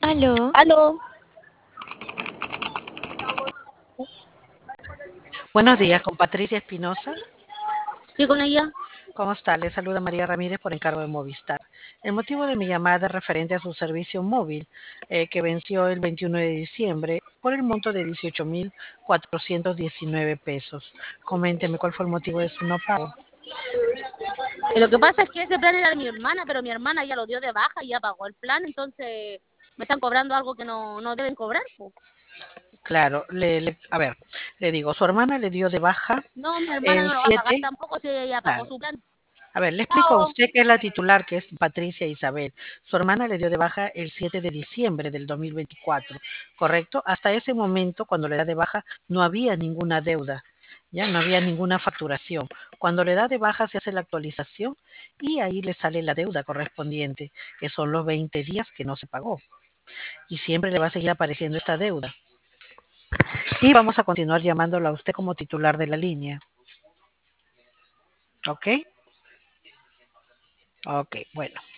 Aló, Aló, Buenos días, con Patricia Espinosa. sí, con ella. ¿Cómo está? Le saluda María Ramírez por encargo de Movistar. El motivo de mi llamada es referente a su servicio móvil que venció el 21 de diciembre por el monto de 18.419 pesos. Coménteme cuál fue el motivo de su no pago. Lo que pasa es que ese plan era de mi hermana, pero mi hermana ya lo dio de baja y ya pagó el plan, entonces me están cobrando algo que no deben cobrar, po. Claro, a ver, le digo, su hermana le dio de baja No, mi hermana el no lo va a pagar 7. tampoco si ella ya pagó Claro. su plan. A ver, le explico a Chao. usted que es la titular, que es Patricia Isabel. Su hermana le dio de baja el 7 de diciembre del 2024, ¿correcto? Hasta ese momento, cuando le da de baja, no había ninguna deuda, ya no había ninguna facturación. Cuando le da de baja se hace la actualización y ahí le sale la deuda correspondiente, que son los 20 días que no se pagó. Y siempre le va a seguir apareciendo esta deuda. Y vamos a continuar llamándola a usted como titular de la línea, ¿ok? Ok, bueno.